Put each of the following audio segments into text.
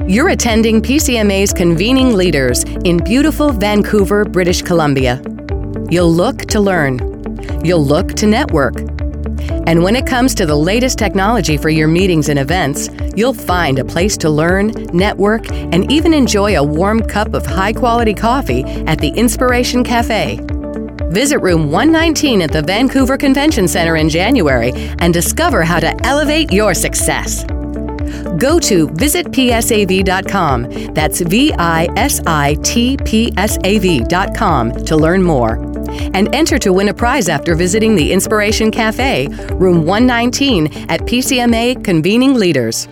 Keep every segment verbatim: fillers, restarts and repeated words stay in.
You're attending P C M A's Convening Leaders in beautiful Vancouver, British Columbia. You'll look to learn. You'll look to network. And when it comes to the latest technology for your meetings and events, you'll find a place to learn, network, and even enjoy a warm cup of high-quality coffee at the Inspiration Cafe. Visit room one nineteen at the Vancouver Convention Center in January and discover how to elevate your success. Go to visit p s a v dot com. That's V I S I T P S A V dot com to learn more. And enter to win a prize after visiting the Inspiration Cafe, room one nineteen at P C M A Convening Leaders.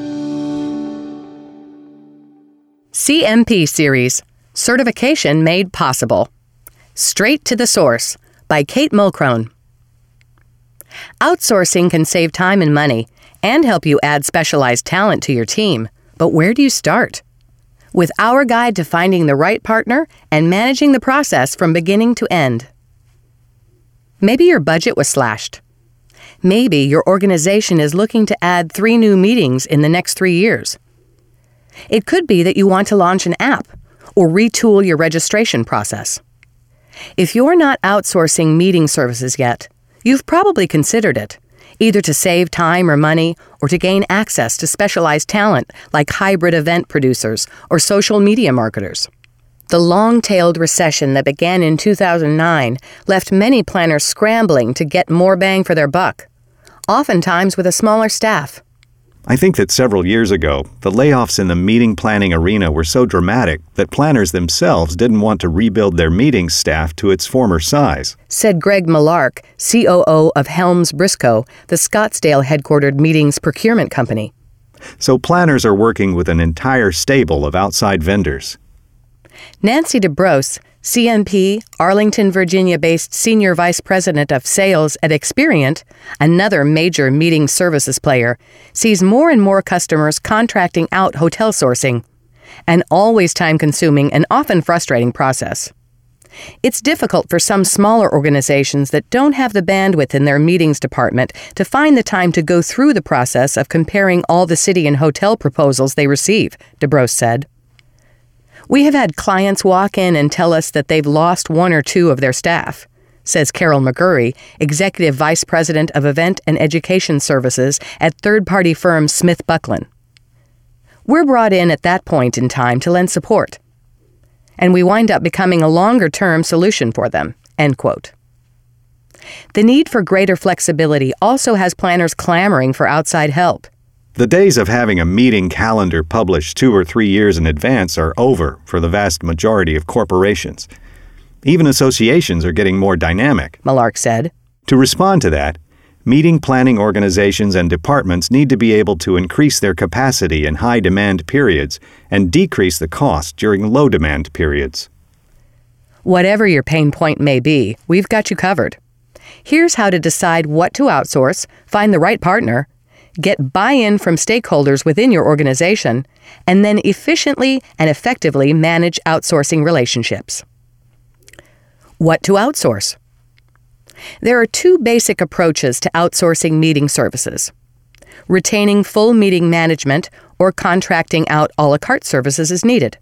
C M P Series, Certification Made Possible. Straight to the Source by Kate Mulcrone. Outsourcing can save time and money and help you add specialized talent to your team. But where do you start? With our guide to finding the right partner and managing the process from beginning to end. Maybe your budget was slashed. Maybe your organization is looking to add three new meetings in the next three years. It could be that you want to launch an app or retool your registration process. If you're not outsourcing meeting services yet, you've probably considered it, either to save time or money or to gain access to specialized talent like hybrid event producers or social media marketers. The long-tailed recession that began in two thousand nine left many planners scrambling to get more bang for their buck, oftentimes with a smaller staff. I think that several years ago, the layoffs in the meeting planning arena were so dramatic that planners themselves didn't want to rebuild their meeting staff to its former size, said Greg Millark, C O O of Helms Briscoe, the Scottsdale-headquartered meetings procurement company. So planners are working with an entire stable of outside vendors. Nancy DeBrose, C M P, Arlington, Virginia-based Senior Vice President of Sales at Experiant, another major meeting services player, sees more and more customers contracting out hotel sourcing, an always time-consuming and often frustrating process. It's difficult for some smaller organizations that don't have the bandwidth in their meetings department to find the time to go through the process of comparing all the city and hotel proposals they receive, DeBrose said. We have had clients walk in and tell us that they've lost one or two of their staff, says Carol McGurry, Executive Vice President of Event and Education Services at third-party firm Smith Buckland. We're brought in at that point in time to lend support, and we wind up becoming a longer-term solution for them, end quote. The need for greater flexibility also has planners clamoring for outside help. The days of having a meeting calendar published two or three years in advance are over for the vast majority of corporations. Even associations are getting more dynamic, Millark said. To respond to that, meeting planning organizations and departments need to be able to increase their capacity in high-demand periods and decrease the cost during low-demand periods. Whatever your pain point may be, we've got you covered. Here's how to decide what to outsource, find the right partner, get buy-in from stakeholders within your organization, and then efficiently and effectively manage outsourcing relationships. What to outsource? There are two basic approaches to outsourcing meeting services: retaining full meeting management or contracting out a la carte services as needed.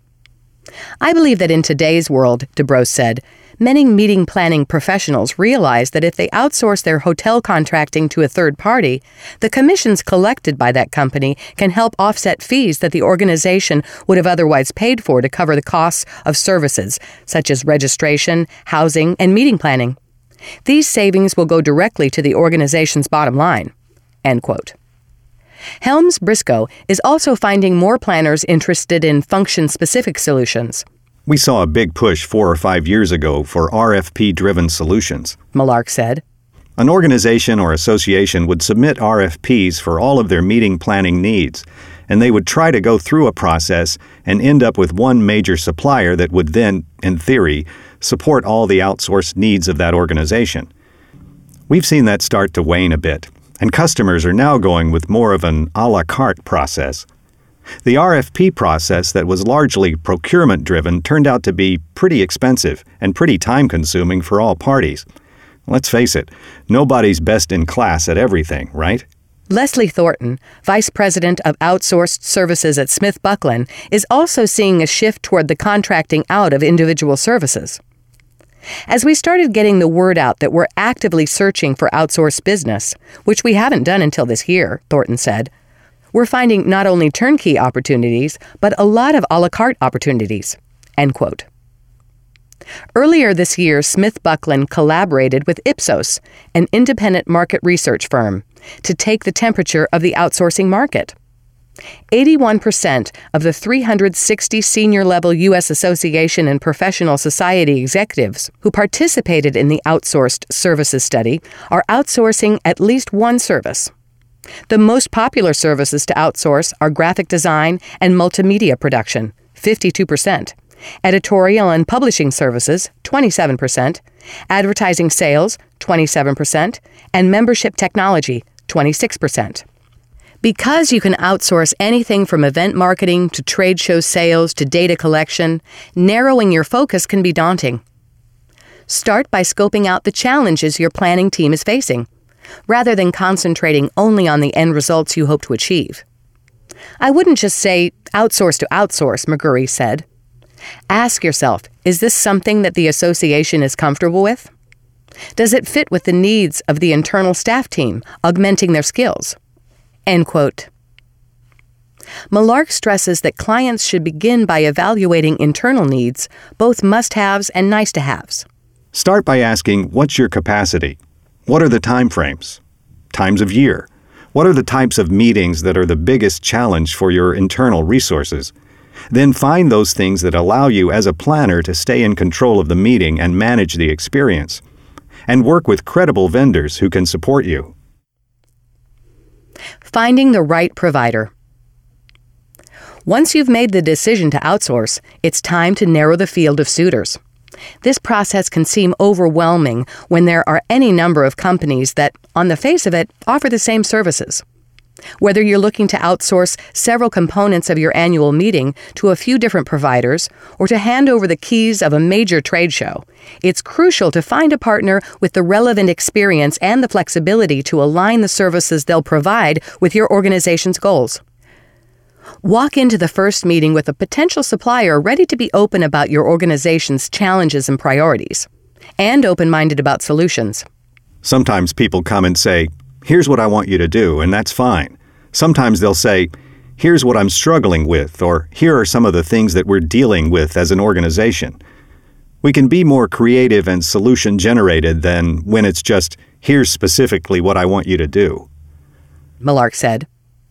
I believe that in today's world, DeBrose said, many meeting planning professionals realize that if they outsource their hotel contracting to a third party, the commissions collected by that company can help offset fees that the organization would have otherwise paid for to cover the costs of services, such as registration, housing, and meeting planning. These savings will go directly to the organization's bottom line, end quote. Helms Briscoe is also finding more planners interested in function-specific solutions. We saw a big push four or five years ago for R F P-driven solutions, Millark said. An organization or association would submit R F Ps for all of their meeting planning needs, and they would try to go through a process and end up with one major supplier that would then, in theory, support all the outsourced needs of that organization. We've seen that start to wane a bit, and customers are now going with more of an a la carte process. The R F P process that was largely procurement-driven turned out to be pretty expensive and pretty time-consuming for all parties. Let's face it, nobody's best in class at everything, right? Leslie Thornton, Vice President of Outsourced Services at Smith Buckland, is also seeing a shift toward the contracting out of individual services. As we started getting the word out that we're actively searching for outsourced business, which we haven't done until this year, Thornton said, we're finding not only turnkey opportunities, but a lot of a la carte opportunities. End quote. Earlier this year, Smith Buckland collaborated with Ipsos, an independent market research firm, to take the temperature of the outsourcing market. eighty-one percent of the three hundred sixty senior-level U S Association and Professional Society executives who participated in the outsourced services study are outsourcing at least one service. The most popular services to outsource are graphic design and multimedia production, fifty-two percent, editorial and publishing services, twenty-seven percent, advertising sales, twenty-seven percent, and membership technology, twenty-six percent. Because you can outsource anything from event marketing to trade show sales to data collection, narrowing your focus can be daunting. Start by scoping out the challenges your planning team is facing, rather than concentrating only on the end results you hope to achieve. I wouldn't just say outsource to outsource, McGurry said. Ask yourself, is this something that the association is comfortable with? Does it fit with the needs of the internal staff team, augmenting their skills? End quote. Malark stresses that clients should begin by evaluating internal needs, both must-haves and nice-to-haves. Start by asking, what's your capacity? What are the time frames? Times of year? What are the types of meetings that are the biggest challenge for your internal resources? Then find those things that allow you as a planner to stay in control of the meeting and manage the experience. And work with credible vendors who can support you. Finding the right provider. Once you've made the decision to outsource, it's time to narrow the field of suitors. This process can seem overwhelming when there are any number of companies that, on the face of it, offer the same services. Whether you're looking to outsource several components of your annual meeting to a few different providers or to hand over the keys of a major trade show, it's crucial to find a partner with the relevant experience and the flexibility to align the services they'll provide with your organization's goals. Walk into the first meeting with a potential supplier ready to be open about your organization's challenges and priorities, and open-minded about solutions. Sometimes people come and say, here's what I want you to do, and that's fine. Sometimes they'll say, here's what I'm struggling with, or here are some of the things that we're dealing with as an organization. We can be more creative and solution-generated than when it's just, here's specifically what I want you to do. Malark said.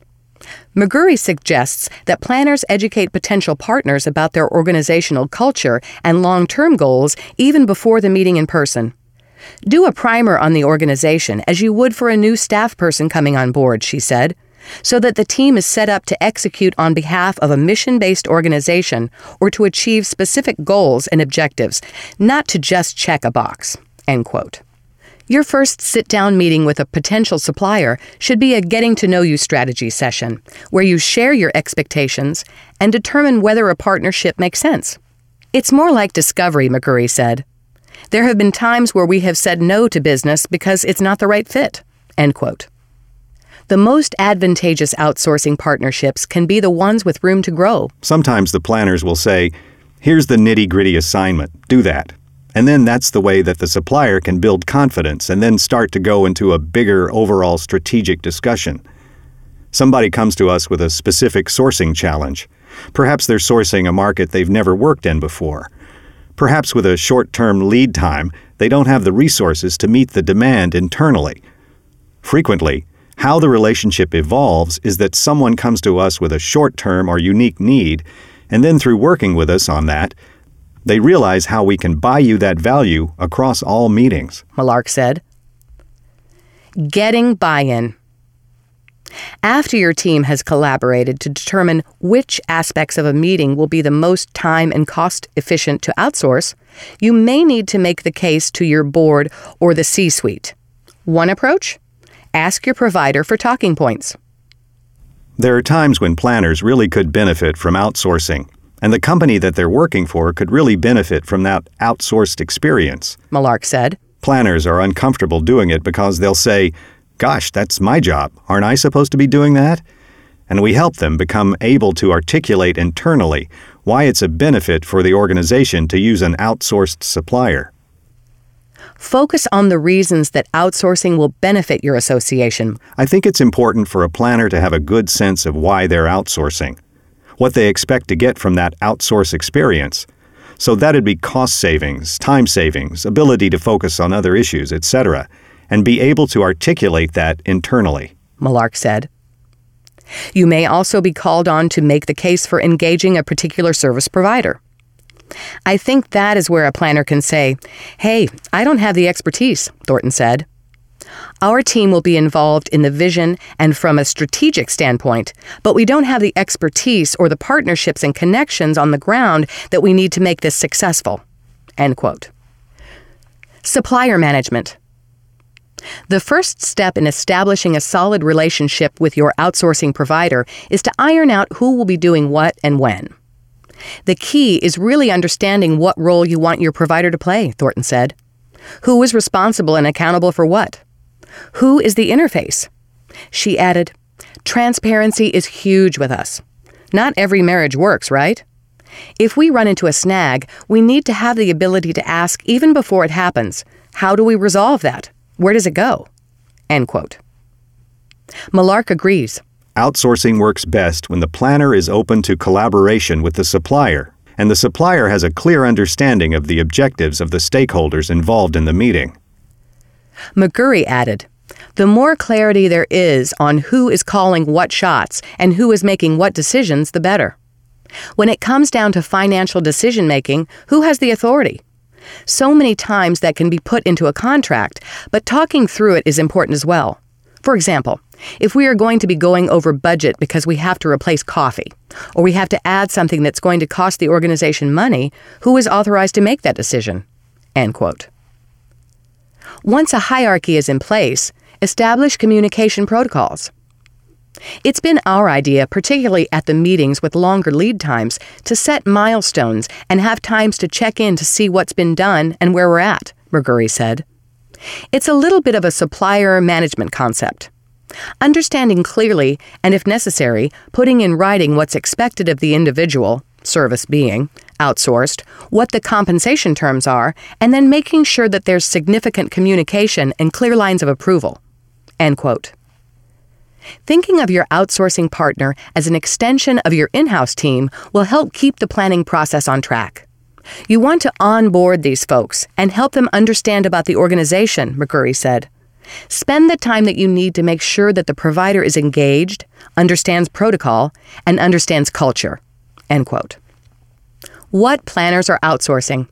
McGurry suggests that planners educate potential partners about their organizational culture and long-term goals even before the meeting in person. Do a primer on the organization as you would for a new staff person coming on board, she said, so that the team is set up to execute on behalf of a mission-based organization or to achieve specific goals and objectives, not to just check a box. End quote. Your first sit-down meeting with a potential supplier should be a getting-to-know-you strategy session, where you share your expectations and determine whether a partnership makes sense. It's more like discovery, McGurry said. There have been times where we have said no to business because it's not the right fit. End quote. The most advantageous outsourcing partnerships can be the ones with room to grow. Sometimes the planners will say, here's the nitty-gritty assignment, do that. And then that's the way that the supplier can build confidence and then start to go into a bigger overall strategic discussion. Somebody comes to us with a specific sourcing challenge. Perhaps they're sourcing a market they've never worked in before. Perhaps with a short-term lead time, they don't have the resources to meet the demand internally. Frequently, how the relationship evolves is that someone comes to us with a short-term or unique need, and then through working with us on that, they realize how we can buy you that value across all meetings. Malark said. Getting buy-in. After your team has collaborated to determine which aspects of a meeting will be the most time and cost efficient to outsource, you may need to make the case to your board or the C-suite. One approach? Ask your provider for talking points. There are times when planners really could benefit from outsourcing, and the company that they're working for could really benefit from that outsourced experience. Malark said. Planners are uncomfortable doing it because they'll say, gosh, that's my job. Aren't I supposed to be doing that? And we help them become able to articulate internally why it's a benefit for the organization to use an outsourced supplier. Focus on the reasons that outsourcing will benefit your association. I think it's important for a planner to have a good sense of why they're outsourcing, what they expect to get from that outsource experience. So that'd be cost savings, time savings, ability to focus on other issues, et cetera, and be able to articulate that internally. Malark said. You may also be called on to make the case for engaging a particular service provider. I think that is where a planner can say, hey, I don't have the expertise, Thornton said. Our team will be involved in the vision and from a strategic standpoint, but we don't have the expertise or the partnerships and connections on the ground that we need to make this successful. End quote. Supplier management. The first step in establishing a solid relationship with your outsourcing provider is to iron out who will be doing what and when. The key is really understanding what role you want your provider to play, Thornton said. Who is responsible and accountable for what? Who is the interface? She added, transparency is huge with us. Not every marriage works, right? If we run into a snag, we need to have the ability to ask even before it happens, how do we resolve that? Where does it go? End quote. Malark agrees. Outsourcing works best when the planner is open to collaboration with the supplier, and the supplier has a clear understanding of the objectives of the stakeholders involved in the meeting. McGurry added, the more clarity there is on who is calling what shots and who is making what decisions, the better. When it comes down to financial decision-making, who has the authority? So many times that can be put into a contract, but talking through it is important as well. For example, if we are going to be going over budget because we have to replace coffee, or we have to add something that's going to cost the organization money, who is authorized to make that decision? End quote. Once a hierarchy is in place, establish communication protocols. It's been our idea, particularly at the meetings with longer lead times, to set milestones and have times to check in to see what's been done and where we're at, McGurry said. It's a little bit of a supplier management concept. Understanding clearly, and if necessary, putting in writing what's expected of the individual, service being, outsourced, what the compensation terms are, and then making sure that there's significant communication and clear lines of approval. End quote. Thinking of your outsourcing partner as an extension of your in-house team will help keep the planning process on track. You want to onboard these folks and help them understand about the organization, McGurry said. Spend the time that you need to make sure that the provider is engaged, understands protocol, and understands culture. End quote. What planners are outsourcing?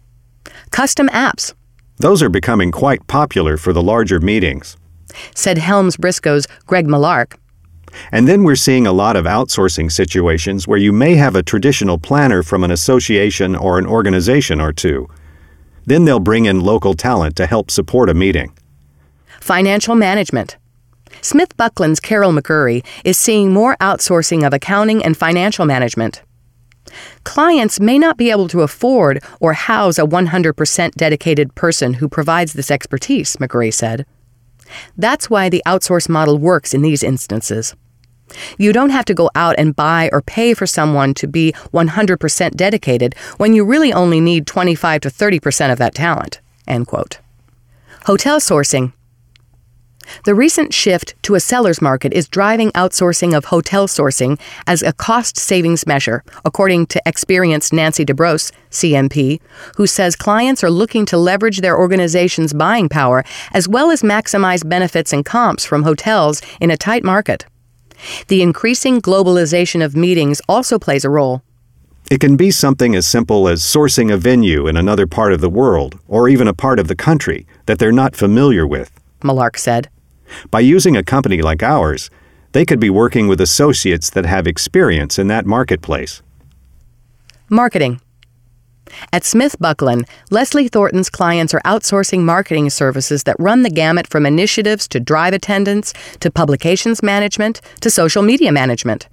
Custom apps. Those are becoming quite popular for the larger meetings, said Helms Briscoe's Greg Malark. And then we're seeing a lot of outsourcing situations where you may have a traditional planner from an association or an organization or two. Then they'll bring in local talent to help support a meeting. Financial management. Smith Buckland's Carol McGurry is seeing more outsourcing of accounting and financial management. Clients may not be able to afford or house a one hundred percent dedicated person who provides this expertise, McGurry said. That's why the outsource model works in these instances. You don't have to go out and buy or pay for someone to be one hundred percent dedicated when you really only need twenty-five to thirty percent of that talent. End quote. Hotel sourcing. The recent shift to a seller's market is driving outsourcing of hotel sourcing as a cost savings measure, according to experienced Nancy DeBrose, C M P, who says clients are looking to leverage their organization's buying power as well as maximize benefits and comps from hotels in a tight market. The increasing globalization of meetings also plays a role. It can be something as simple as sourcing a venue in another part of the world or even a part of the country that they're not familiar with, Malark said. By using a company like ours, they could be working with associates that have experience in that marketplace. Marketing. At Smith Buckland, Leslie Thornton's clients are outsourcing marketing services that run the gamut from initiatives to drive attendance, to publications management, to social media management.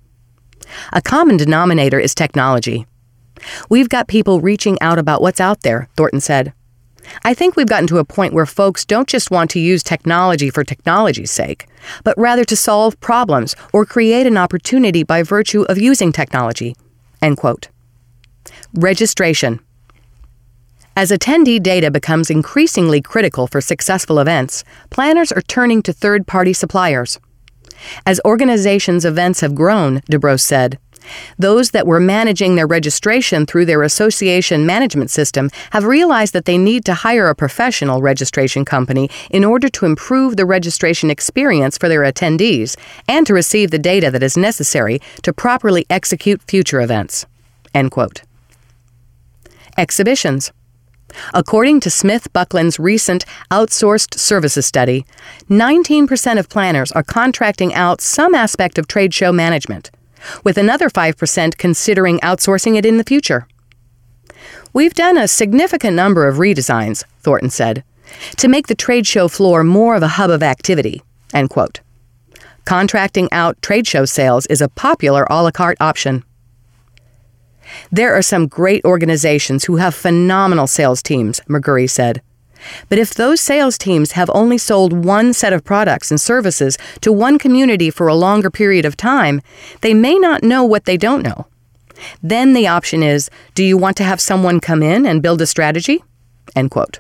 A common denominator is technology. We've got people reaching out about what's out there, Thornton said. I think we've gotten to a point where folks don't just want to use technology for technology's sake, but rather to solve problems or create an opportunity by virtue of using technology." End quote. Registration. As attendee data becomes increasingly critical for successful events, planners are turning to third-party suppliers. As organizations' events have grown, DeBrose said, those that were managing their registration through their association management system have realized that they need to hire a professional registration company in order to improve the registration experience for their attendees and to receive the data that is necessary to properly execute future events. End quote. Exhibitions. According to Smith Bucklin's recent outsourced services study, nineteen percent of planners are contracting out some aspect of trade show management, with another five percent considering outsourcing it in the future. "We've done a significant number of redesigns," Thornton said, "to make the trade show floor more of a hub of activity." End quote. Contracting out trade show sales is a popular a la carte option. "There are some great organizations who have phenomenal sales teams," McGurry said. "But if those sales teams have only sold one set of products and services to one community for a longer period of time, they may not know what they don't know. Then the option is, do you want to have someone come in and build a strategy?" End quote.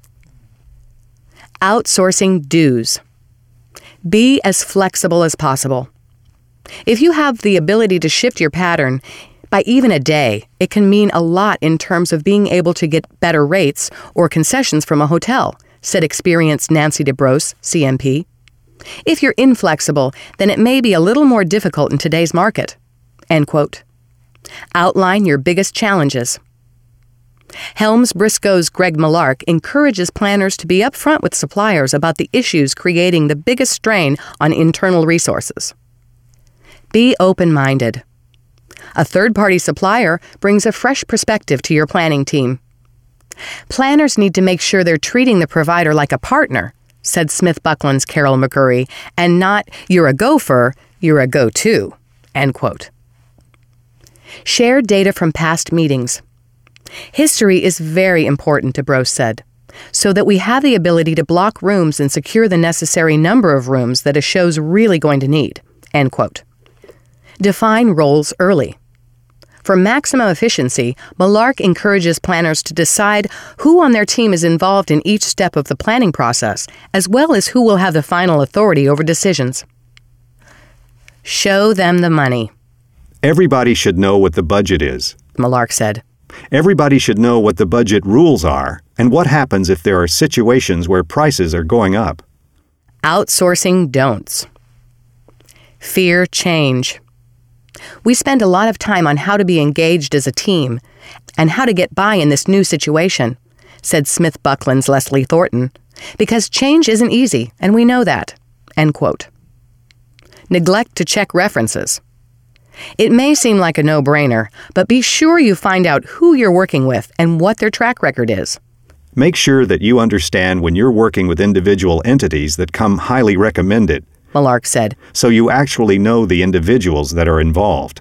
Outsourcing dues. Be as flexible as possible. If you have the ability to shift your pattern by even a day, it can mean a lot in terms of being able to get better rates or concessions from a hotel, said experienced Nancy DeBrose, C M P. If you're inflexible, then it may be a little more difficult in today's market. End quote. Outline your biggest challenges. Helms Briscoe's Greg Millark encourages planners to be upfront with suppliers about the issues creating the biggest strain on internal resources. Be open-minded. A third-party supplier brings a fresh perspective to your planning team. Planners need to make sure they're treating the provider like a partner, said Smith Bucklin's Carol McGurry, and not, "You're a gopher, you're a go-to." End quote. Share data from past meetings. History is very important, DeBrose said, so that we have the ability to block rooms and secure the necessary number of rooms that a show's really going to need. End quote. Define roles early. For maximum efficiency, Millark encourages planners to decide who on their team is involved in each step of the planning process, as well as who will have the final authority over decisions. Show them the money. Everybody should know what the budget is, Millark said. Everybody should know what the budget rules are and what happens if there are situations where prices are going up. Outsourcing don'ts. Fear change. We spend a lot of time on how to be engaged as a team and how to get by in this new situation, said Smith Bucklin's Leslie Thornton, because change isn't easy, and we know that. End quote. Neglect to check references. It may seem like a no-brainer, but be sure you find out who you're working with and what their track record is. Make sure that you understand when you're working with individual entities that come highly recommended, Millark said, so you actually know the individuals that are involved.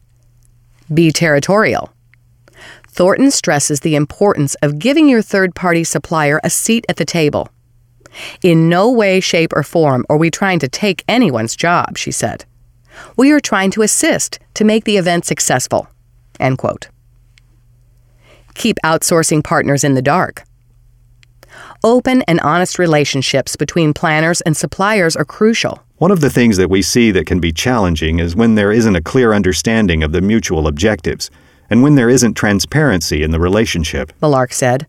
Be territorial. Thornton stresses the importance of giving your third-party supplier a seat at the table. In no way, shape, or form are we trying to take anyone's job, she said. We are trying to assist to make the event successful. End quote. Keep outsourcing partners in the dark. Open and honest relationships between planners and suppliers are crucial. One of the things that we see that can be challenging is when there isn't a clear understanding of the mutual objectives, and when there isn't transparency in the relationship, Millark said.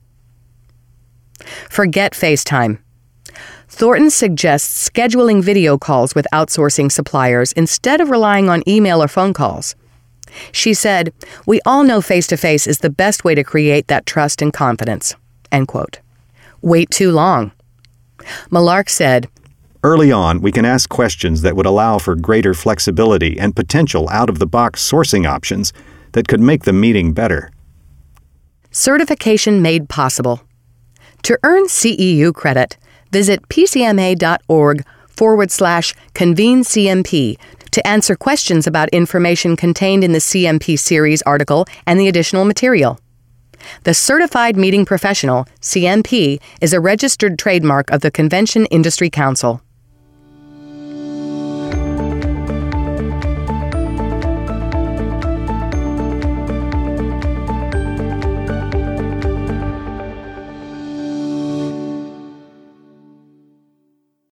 Forget FaceTime. Thornton suggests scheduling video calls with outsourcing suppliers instead of relying on email or phone calls. She said, "We all know face-to-face is the best way to create that trust and confidence." End quote. Wait too long. Millark said, early on, we can ask questions that would allow for greater flexibility and potential out-of-the-box sourcing options that could make the meeting better. Certification made possible. To earn C E U credit, visit pcma.org forward slash convene CMP to answer questions about information contained in the C M P series article and the additional material. The Certified Meeting Professional, C M P, is a registered trademark of the Convention Industry Council.